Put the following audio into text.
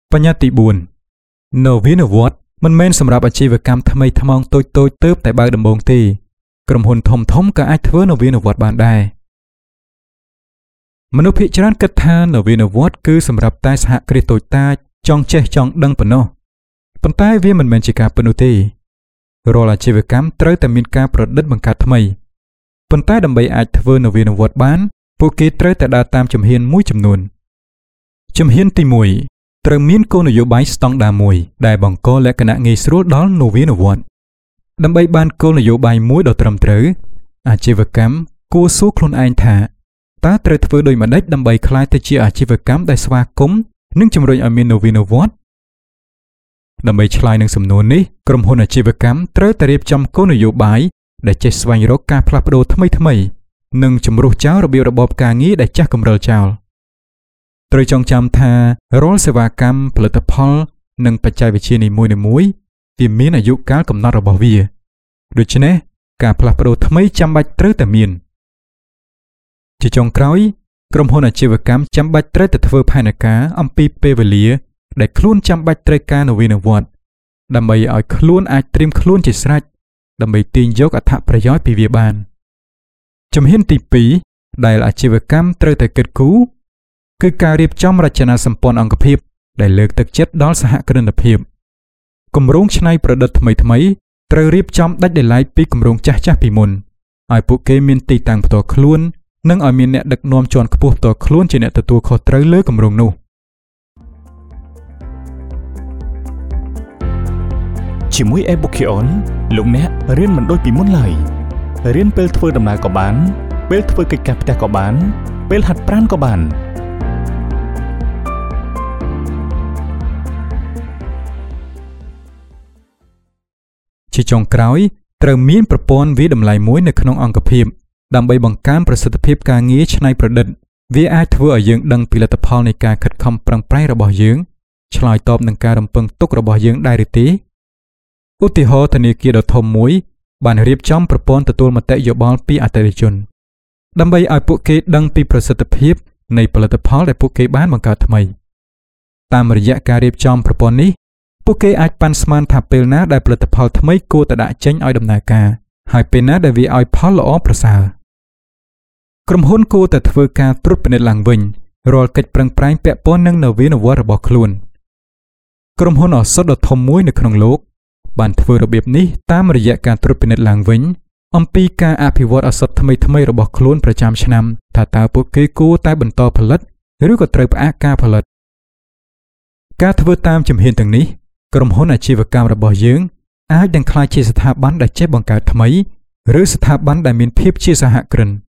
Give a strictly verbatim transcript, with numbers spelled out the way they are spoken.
បញ្ញត្តិទីbốnនវានុវត្តន៍មិនមែនសម្រាប់អាជីវកម្មថ្មីថ្មោងតូចតូចទៅតែបើកដំបូងទេក្រុមហ៊ុនធំធំក៏អាចធ្វើនវានុវត្តន៍បានដែរមនុស្សភាគច្រើនគិតថានវានុវត្តន៍គឺសម្រាប់តែសហគ្រាសតូចតាចចង់ចេះចង់ដឹងប៉ុណ្ណោះប៉ុន្តែវាមិនមែនជាការពិតនោះទេរាល់អាជីវកម្មត្រូវតែមានការប្រឌិតបង្កើតថ្មីប៉ុន្តែដើម្បីអាចធ្វើនវានុវត្តន៍បានពួកគេត្រូវតែដើរតាមជំហានមួយចំនួនជំហានទីមួយត្រូវមានគោលនយោបាយស្តង់ដារមួយដែលបង្កលក្ខណៈងាយស្រួលដល់នវានុវត្តន៍ដើម្បីបានគោលនយោបាយមួយដ៏ត្រឹមត្រូវអាជីវកម្មគួរសួរខ្លួនឯងថាតើត្រូវធ្វើដូចម្តេចដើម្បីក្លាយទៅជាអាជីវកម្មដែលស្វាគមន៍និងជំរុញឲ្យមាននវានុវត្តន៍ដើម្បីឆ្លើយនឹងសំណួរនេះក្រុមហ៊ុនអាជីវកម្មត្រូវតែរៀបចំគោលនយោបាយដែលចេះស្វែងរកការផ្លាស់ប្ដូរថ្មីៗនិងជំរុះចោលរបៀបរបបការងារដែលចាស់គំរិលចោលត្រូវចងចាំថារាល់សេវាកម្មផលិតផលនិងបច្ចេកវិទ្យានីមួយៗវាមានអាយុកាលកំណត់របស់វាដូច្នេះការផ្លាស់ប្ដូរថ្មីចាំបាច់ត្រូវតែមានជាចុងក្រោយក្រុមហ៊ុនអាជីវកម្មចាំបាច់ត្រូវតែធ្វើផែនការអំពីពេលវេលាដែលខ្លួនចាំបាច់ត្រូវការនវានុវត្តន៍ដើម្បីឲ្យខ្លួនអាចត្រៀមខ្លួនជាស្រេចដើម្បីទាញយកអត្ថប្រយោជន៍ពីវាបានជំហានទីពីរដែលអាជីវកម្មត្រូវតែគិតគូរគឺការរៀបចំរចនាសម្ព័ន្ធអង្គភាពដែលលើកទឹកចិត្តដល់សហគ្រិនភាពគម្រោងច្នៃប្រឌិតថ្មីៗត្រូវរៀបចំដាច់ដោយឡែកពីគម្រោងចាស់ៗពីមុនឲ្យពួកគេមានទីតាំងផ្ទាល់ខ្លួននិងឲ្យមានអ្នកដឹកនាំជាន់ខ្ពស់ផ្ទាល់ខ្លួនជាអ្នកទទួលខុសត្រូវលើគម្រោងនោះជាមួយ Ebukion លោកអ្នករៀនមិនដូចពីមុនឡើយរៀនពេលធ្វើដំណើរក៏បានពេលធ្វើកិច្ចការផ្ទះក៏បានពេលហាត់ប្រាណក៏បានជាចុងក្រោយត្រូវមានប្រព័ន្ធវិតម្លៃមួយនៅក្នុងអង្គភាពដើម្បីបង្កើនប្រសិទ្ធភាពការងារច្នៃប្រឌិតវាអាចធ្វើឲ្យយើងដឹងពីលទ្ធផលនៃការខិតខំប្រឹងប្រែងរបស់យើងឆ្លើយតបនឹងការរំពឹងទុករបស់យើងដែរឬទេឧទាហរណ៍ធនាគារដ៏ធំមួយបានរៀបចំប្រព័ន្ធទទួលមតិយោបល់ពីអតិថិជនដើម្បីឲ្យពួកគេដឹងពីប្រសិទ្ធភាពនៃផលិតផលដែលពួកគេបានបង្កើតថ្មីតាមរយៈការរៀបចំប្រព័ន្ធនេះពួកគេអាចប៉ាន់ស្មានថាពេលណាដែលផលិតផលថ្មីគួរតែដាក់ចេញឲ្យដំណើរការហើយពេលណាដែលវាឲ្យផលល្អប្រសើរក្រុមហ៊ុនគួរតែធ្វើការត្រួតពិនិត្យឡើងវិញរាល់កិច្ចប្រឹងប្រែងពាក់ព័ន្ធនឹងនវានុវត្តន៍របស់ខ្លួនក្រុមហ៊ុនឱសថដ៏ធំមួយនៅក្នុងលោកបានធ្វើរបៀបនេះតាមរយៈការត្រួតពិនិត្យឡើងវិញអំពីការអភិវឌ្ឍឱសថថ្មីៗរបស់ខ្លួនប្រចាំឆ្នាំថាតើពួកគេគួរតែបន្តផលិតឬក៏ត្រូវផ្អាកការផលិតការធ្វើតាមជំហានទាំងនេះក្រុមហ៊ុនអាជីវកម្មរបស់យើងអាចនឹងក្លាយជាស្ថាប័នដែលចេះបង្កើតថ្មីឬស្ថាប័នដែលមានភាពជាសហគ្រិន